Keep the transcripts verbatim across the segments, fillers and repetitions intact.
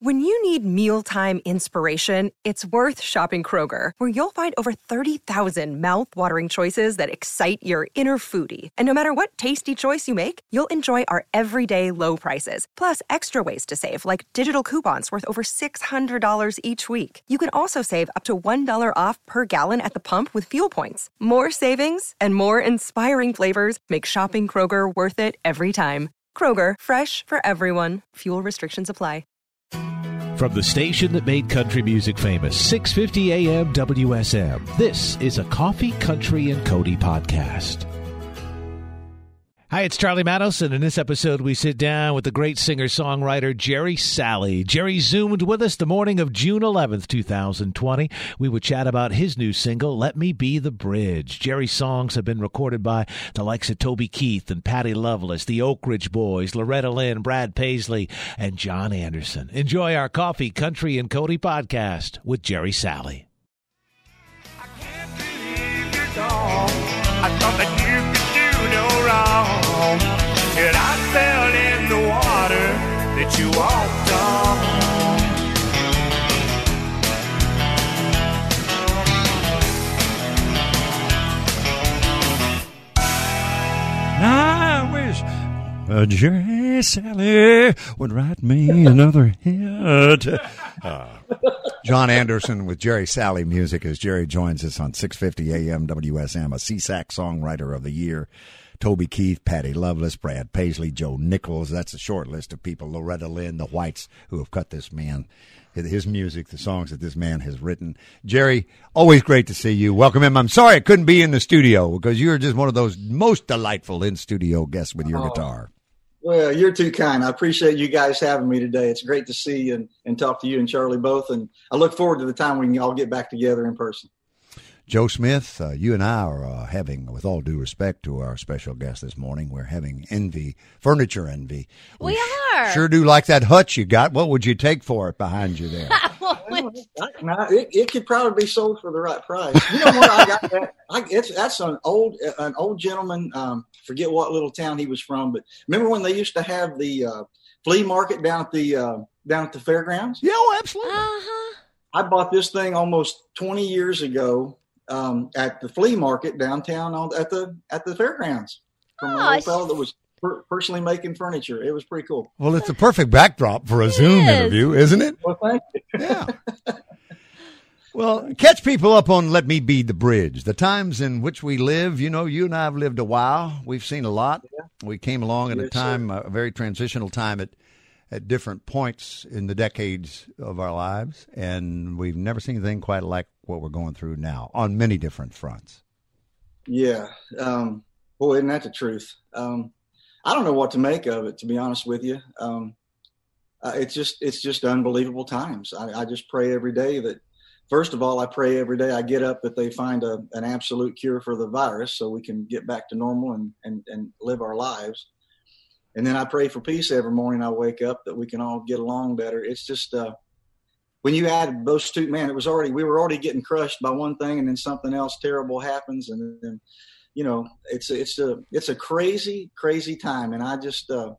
When you need mealtime inspiration, it's worth shopping Kroger, where you'll find over thirty thousand mouth-watering choices that excite your inner foodie. And no matter what tasty choice you make, you'll enjoy our everyday low prices, plus extra ways to save, like digital coupons worth over six hundred dollars each week. You can also save up to one dollar off per gallon at the pump with fuel points. More savings and more inspiring flavors make shopping Kroger worth it every time. Kroger, fresh for everyone. Fuel restrictions apply. From the station that made country music famous, six fifty A M W S M, this is a Coffee, Country, and Cody podcast. Hi, it's Charlie Manos, and in this episode, we sit down with the great singer-songwriter Jerry Salley. Jerry zoomed with us the morning of June eleventh, twenty twenty. We would chat about his new single, Let Me Be the Bridge. Jerry's songs have been recorded by the likes of Toby Keith and Patty Loveless, the Oak Ridge Boys, Loretta Lynn, Brad Paisley, and John Anderson. Enjoy our Coffee, Country, and Cody podcast with Jerry Salley. I can't believe you're gone. I thought that you could do no wrong. And I fell in the water that you walked on. I wish uh, Jerry Salley would write me another hit. Uh, John Anderson with Jerry Salley Music as Jerry joins us on six fifty A M W S M, a C S A C Songwriter of the Year. Toby Keith, Patty Loveless, Brad Paisley, Joe Nichols. That's a short list of people. Loretta Lynn, the Whites, who have cut this man, his music, the songs that this man has written. Jerry, always great to see you. Welcome him. I'm sorry I couldn't be in the studio because you're just one of those most delightful in-studio guests with your oh, guitar. Well, you're too kind. I appreciate you guys having me today. It's great to see you and, and talk to you and Charlie both. And I look forward to the time we can all get back together in person. Joe Smith, uh, you and I are uh, having, with all due respect to our special guest this morning, we're having envy, furniture envy. We, we are. Sh- sure do like that hutch you got. What would you take for it behind you there? well, it, it could probably be sold for the right price. You know what? I got that. I, it's, that's an old an old gentleman. Um, forget what little town he was from, but remember when they used to have the uh, flea market down at the uh, down at the fairgrounds? Yeah, oh, absolutely. Uh-huh. I bought this thing almost twenty years ago. Um, at the flea market downtown on, at the at the fairgrounds from oh, an old fellow that was per- personally making furniture. It was pretty cool. Well, it's a perfect backdrop for a it Zoom is. interview, isn't it? Well, thank you. Yeah. Well, catch people up on Let Me Be the Bridge. The times in which we live, you know, you and I have lived a while. We've seen a lot. Yeah. We came along at yes, a time, sir. a very transitional time at at different points in the decades of our lives, and we've never seen anything quite like what we're going through now on many different fronts. Yeah. Um, boy, isn't that the truth? Um, I don't know what to make of it, to be honest with you. Um, uh, it's just, it's just unbelievable times. I, I just pray every day that, first of all, I pray every day I get up that they find a, an absolute cure for the virus so we can get back to normal and, and, and live our lives. And then I pray for peace every morning I wake up that we can all get along better. It's just, uh, when you add those two, man, it was already, we were already getting crushed by one thing and then something else terrible happens. And then, you know, it's, it's a, it's a crazy, crazy time. And I just, uh,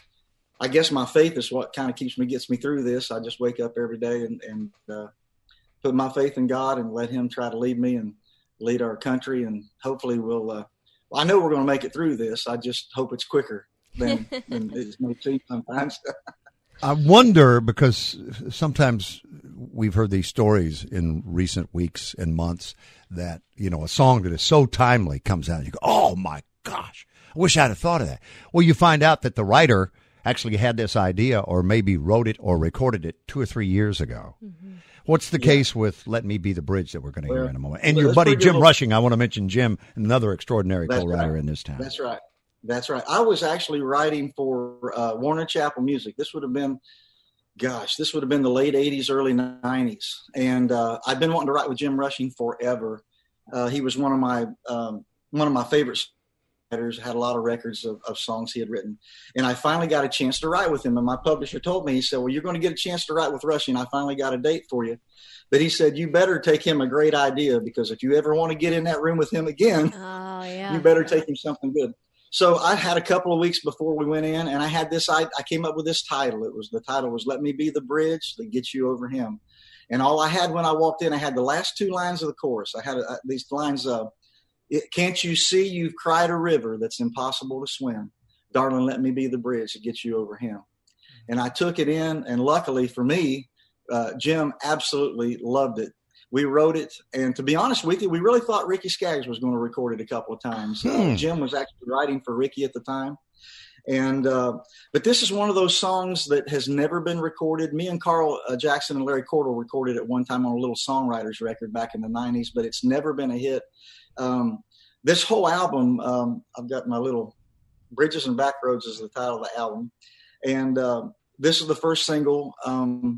I guess my faith is what kind of keeps me, gets me through this. I just wake up every day and, and, uh, put my faith in God and let him try to lead me and lead our country. And hopefully we'll, uh, well, I know we're going to make it through this. I just hope it's quicker than, than it may seem sometimes. I wonder, because sometimes we've heard these stories in recent weeks and months that, you know, a song that is so timely comes out and you go, oh my gosh, I wish I'd have thought of that. Well, you find out that the writer actually had this idea or maybe wrote it or recorded it two or three years ago. Mm-hmm. What's the yeah. case with Let Me Be the Bridge that we're going to well, hear in a moment? And well, your buddy Jim Rushing, I want to mention Jim, another extraordinary That's co-writer right. in this town. That's right. That's right. I was actually writing for uh, Warner Chappell Music. This would have been, gosh, this would have been the late eighties, early nineties. And uh, I've been wanting to write with Jim Rushing forever. Uh, he was one of my um, one of my favorite writers, had a lot of records of, of songs he had written. And I finally got a chance to write with him. And my publisher told me, he said, well, you're going to get a chance to write with Rushing. I finally got a date for you. But he said, you better take him a great idea, because if you ever want to get in that room with him again, oh, yeah. you better take him something good. so I had a couple of weeks before we went in, and I had this, I, I came up with this title. It was, the title was Let Me Be the Bridge That Gets You Over Him. And all I had when I walked in, I had the last two lines of the chorus. I had uh, these lines of, can't you see you've cried a river that's impossible to swim? Darling, let me be the bridge that gets you over him. And I took it in, and luckily for me, uh, Jim absolutely loved it. We wrote it, and to be honest with you, we really thought Ricky Skaggs was going to record it a couple of times. Hmm. Uh, Jim was actually writing for Ricky at the time. And uh, but this is one of those songs that has never been recorded. Me and Carl uh, Jackson and Larry Cordell recorded it one time on a little songwriters record back in the nineties, but it's never been a hit. Um, this whole album, um, I've got my little Bridges and Backroads is the title of the album. And uh, this is the first single. Um,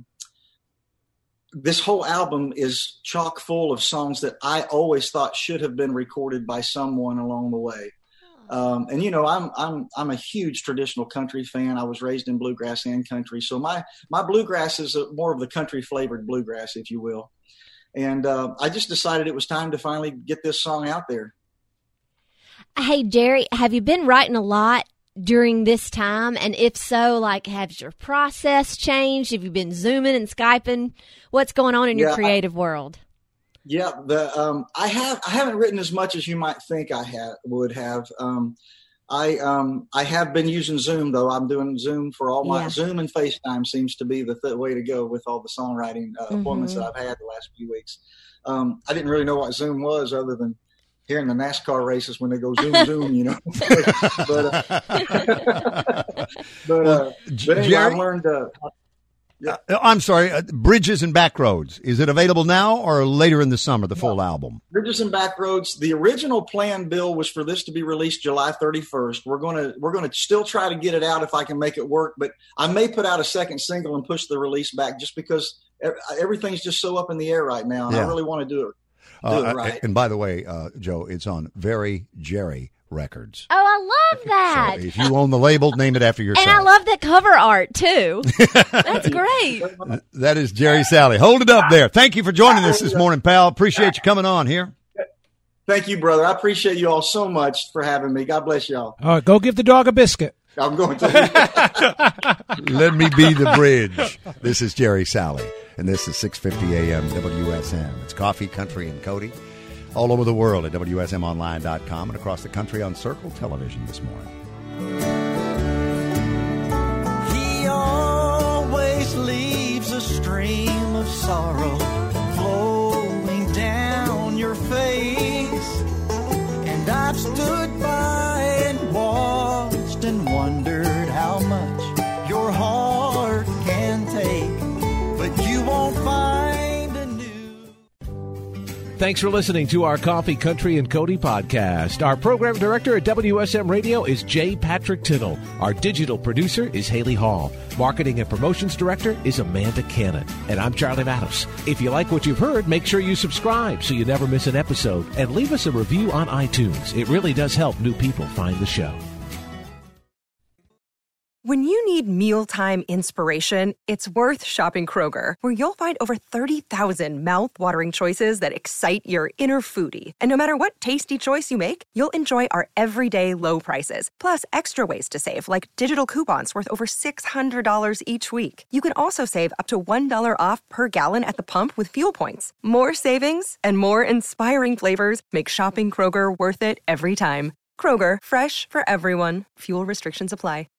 this whole album is chock full of songs that I always thought should have been recorded by someone along the way. Um, and you know, I'm, I'm, I'm a huge traditional country fan. I was raised in bluegrass and country. So my, my bluegrass is a, more of the country flavored bluegrass, if you will. And, uh, I just decided it was time to finally get this song out there. Hey, Jerry, have you been writing a lot during this time? And if so, like, has your process changed? Have you been Zooming and Skyping? What's going on in your yeah, creative I, world? Yeah, the um, I have I haven't written as much as you might think I have would have. Um, I um, I have been using Zoom though. I'm doing Zoom for all my yeah. Zoom and FaceTime seems to be the th- way to go with all the songwriting uh, mm-hmm. appointments that I've had the last few weeks. Um, I didn't really know what Zoom was other than hearing the NASCAR races when they go zoom zoom, you know. but uh, but, uh, but anyway, I've learned. Uh, Yeah. Uh, I'm sorry, uh, Bridges and Backroads. Is it available now or later in the summer, the no. full album? Bridges and Backroads. The original plan, Bill, was for this to be released July thirty-first. We're going to we're going to still try to get it out if I can make it work, but I may put out a second single and push the release back just because everything's just so up in the air right now, and yeah. I really want to do it. Do uh, it right. And by the way, uh, Joe, it's on Very Jerry Records. Oh, I love that. So if you own the label, name it after yourself. And I love the cover art, too. That's great. That is Jerry Salley. Hold it up there. Thank you for joining us this morning, pal. Appreciate you coming on here. Thank you, brother. I appreciate you all so much for having me. God bless y'all. All right, go give the dog a biscuit. I'm going to. Let me be the bridge. This is Jerry Salley, and this is six fifty A M W S M. It's Coffee, Country, and Cody. All over the world at W S M online dot com and across the country on Circle Television this morning. He always leaves a stream of sorrow flowing down your face. And I've stood by and watched and wondered how much your heart can take. But you won't find a new... Thanks for listening to our Coffee, Country, and Cody podcast. Our program director at W S M Radio is J. Patrick Tittle. Our digital producer is Haley Hall. Marketing and promotions director is Amanda Cannon. And I'm Charlie Matos. If you like what you've heard, make sure you subscribe so you never miss an episode. And leave us a review on iTunes. It really does help new people find the show. When you need mealtime inspiration, it's worth shopping Kroger, where you'll find over thirty thousand mouth-watering choices that excite your inner foodie. And no matter what tasty choice you make, you'll enjoy our everyday low prices, plus extra ways to save, like digital coupons worth over six hundred dollars each week. You can also save up to one dollar off per gallon at the pump with fuel points. More savings and more inspiring flavors make shopping Kroger worth it every time. Kroger, fresh for everyone. Fuel restrictions apply.